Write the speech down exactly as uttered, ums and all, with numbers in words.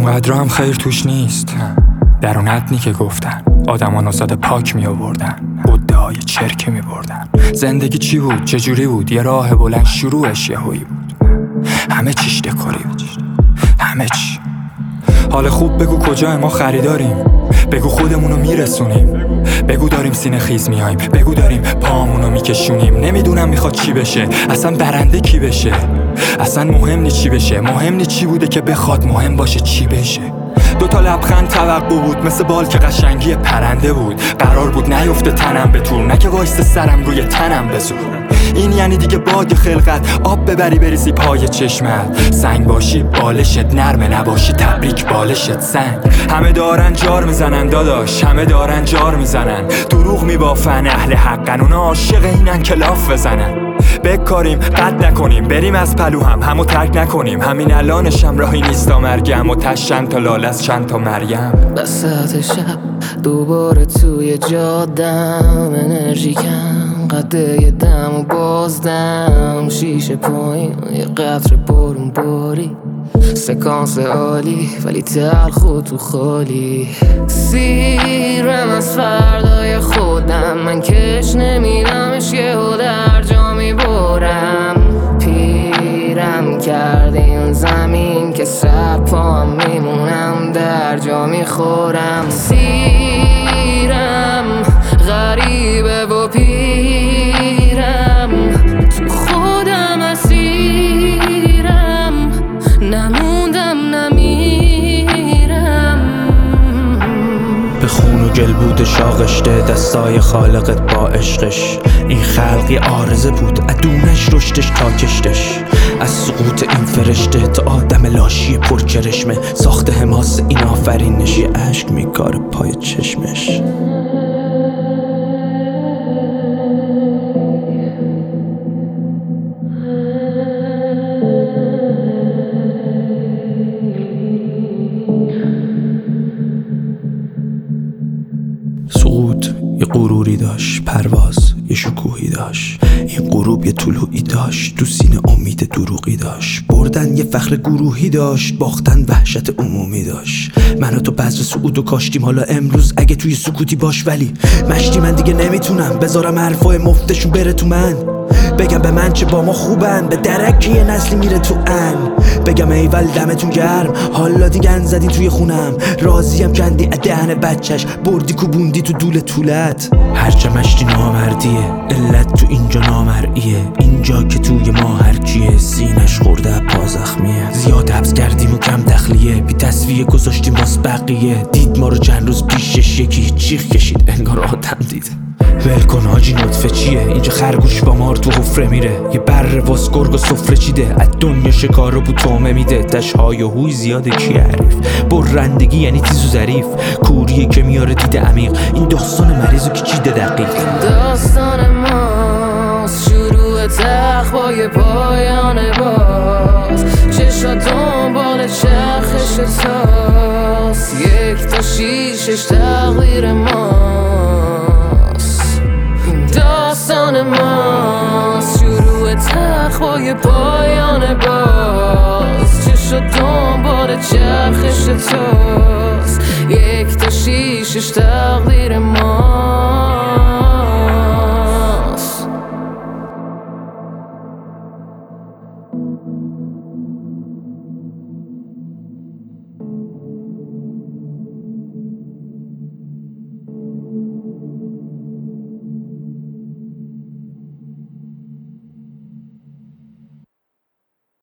اونقدر هم خیر توش نیست. در اون حدنی که گفتن آدم ها نصد پاک می آوردن، قده های چرکی می بردن. زندگی چی بود؟ چجوری بود؟ یه راه بلند شروعش یه هویی بود. همه چیش دکوری بود، همه چی. حال خوب بگو کجای ما خریداریم، بگو خودمونو میرسونیم، بگو داریم سینه خیز میایم، بگو داریم پامونو میکشونیم. نمیدونم میخواد چی بشه، اصلا برنده کی بشه، اصلا مهم نی چی بشه، مهم نی چی بوده که بخواد، مهم باشه چی بشه. دوتا لبخند توقع بود، مثل بال که قشنگی پرنده بود. قرار بود نیفته تنم به طول، نه که وایسته سرم روی تنم بزور. این یعنی دیگه باگ خلقت، آب ببری بریزی پای چشمت. سنگ باشی بالشت نرمه، نباشی تبریک بالشت سنگ. همه دارن جار میزنن داداش، همه دارن جار میزنن. دروغ میبافن اهل حقن، اونا عاشق اینن که لاف بزنن. بکاریم قد نکنیم، بریم از پلو هم همو ترک نکنیم. همین الانشم راهی نیستا مرگم، و تش چند تا لاله از چند تا مریم. وسط شب دوباره توی جادم، انرژی کم قده دم و بازدم. شیشه پایین یه قطر بارون باری، سکانس عالی ولی تلخ و تو خالی. سیرم از فردای خودم، من کش نمیدمش یه ها در جا میبارم. پیرم کرده این زمین که سر پام میمونم در جا میخورم. سیرم غریبه و پیرم، تو خودم اسیرم، نموندم نمیرم. به خون و گل بوده شاغشته دستای خالقت با عشقش. این خلقی آرزه بود ادونش رشدش تا کشتش. از سقوط این فرشته تا آدم لاشی پرچرشمه، ساخته حماس این آفرینش. یه عشق میکاره پای چشمش. سقوط یه غروری داشت، پرواز یه شکوهی داشت. این غروب یه طلوعی داشت، تو سینه امید دروغی داشت. بردن یه فخر گروهی داشت، باختن وحشت عمومی داشت. من و تو بذر سعود و کاشتیم، حالا امروز اگه توی سکوتی باش. ولی مشتی من دیگه نمیتونم بذارم حرفای مفتشون بره تو من. بگم به من چه با ما خوبن، به درک یه نسلی میره تو ان. بگم ایول دمتون گرم، حالا دیگه ان زدین توی خونم. راضیم کندی دهن بچهش، بردی کوبوندی تو دول طولت. هرچه مشتی نامردیه، علت تو اینجا نامرئیه. اینجا که توی ما هرکیه سینش خورده پا زخمیه. زیاد حبس کردیم و کم دخلیه، بی تصفیه گذاشتیم واس بقیه. دید ما رو چند روز پیشش یکی چیخ کشید انگار آدم دید. ول کن حاجی نطفه چیه، اینجا خرگوش با مار تو حفره میره. یه بره واس گرگ و سفره چیده، از دنیا شکار رو بو تومه میده. تشهای و هوی زیاده کی عریف، برندگی یعنی تیز و ظریف. کوریه که میاره دیده عمیق، این داستان مریض و که چیده دقیق. داستان ماست شروع تخبای پایان باز. چشا دنبال چرخش تاست، یک تا شیشش تقدیر ماست. داستان ماست شروع تخبای پایان باز. چشا دنبال چرخش تاست، یک تا شیشش تقدیر ماست.